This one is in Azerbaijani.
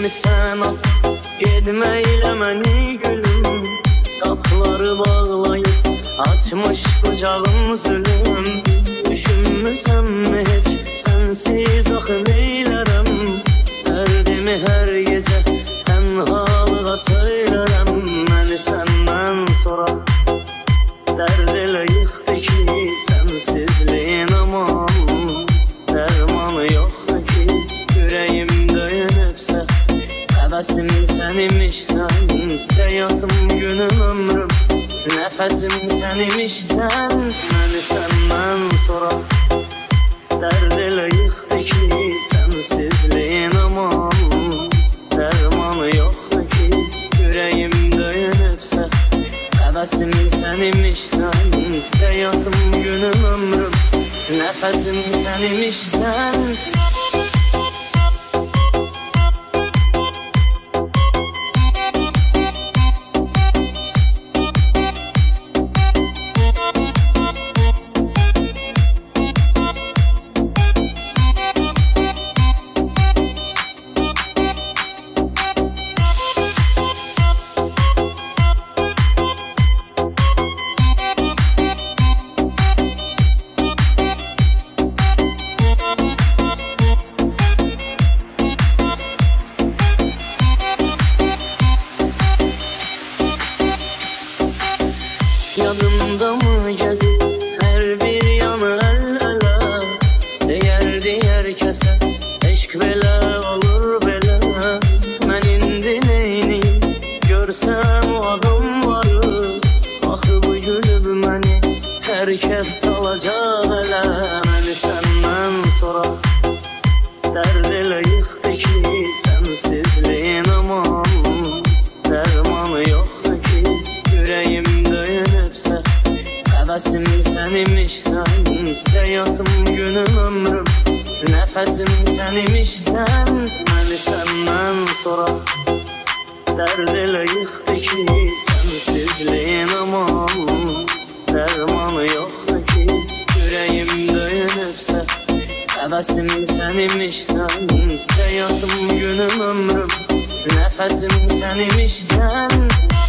sən at, gedmə ilə məni gülüm. Qapıları bağlayıb açmış qucağım zülüm. Düşünmüsənmi heç sənsiz axı neylərəm? Dərdimi hər gecə tənhalığa söylərəm. Məni səndən sonra dərd elə yıxdı ki, sənsizliyin aman dərmanı yoxdur ki, ürəyim döyünübsə həvəsim sən imişsən, həyatım günüm ömrüm nəfəsim sən imişsən. Məni səndən sonra dərd elə yıxdı ki, sənsizliyin aman dərmanı yoxdur ki, ürəyim döyünübsə həvəsim sən imişsən, həyatım günüm ömrüm nəfəsim sən imişsən. Yanımda mı gezir hər bir yanı əl-ələ? Deyərdi hər kəsə eşq belə olur belə. Mən indi neyniyim görsəm o adamları? Axı bu gülüb məni hər kəs salacaq ələ. Məni səndən sonra dərd elə yıxdı ki, sənsizliyin aman dərmanı yoxdur ki, ürəyim döyünübsə həvəsim sən imişsən, həyatım günüm ömrüm nəfəsim sən imişsən. Məni səndən sonra dərd elə yıxdı ki, sənsizliyin aman dərmanı yoxdur ki, ürəyim döyünübsə həvəsim sən imişsən, həyatım günüm ömrüm nəfəsim sən imişsən.